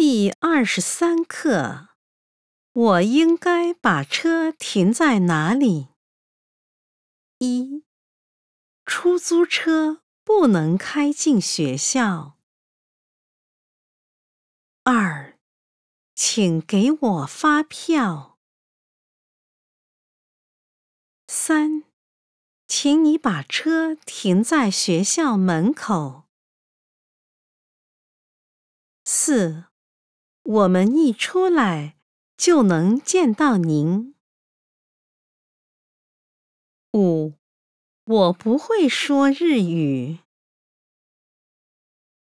第23课，我应该把车停在哪里？1. 出租车不能开进学校。2. 请给我发票。3. 请你把车停在学校门口。4. 我们一出来就能见到您。5. 我不会说日语。